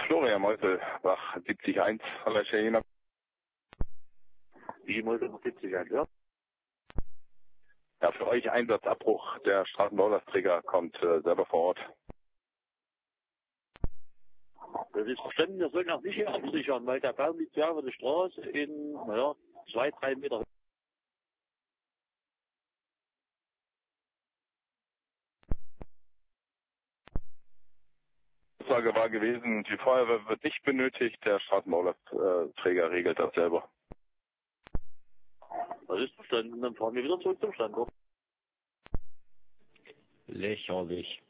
Florian Meuselbach, 70.1, Hallo Herr. Die Meuselbach 70.1, ja. Ja, für euch Einsatzabbruch. Der Straßenbaulastträger kommt selber vor Ort. Das ist verstanden, wir sollen auch nicht hier absichern, weil der Baum liegt ja über die Straße in, 2-3 Meter. Die Aussage war gewesen, die Feuerwehr wird nicht benötigt, der Straßenbaulastträger regelt das selber. Das ist verstanden, dann fahren wir wieder zurück zum Standort. Lächerlich.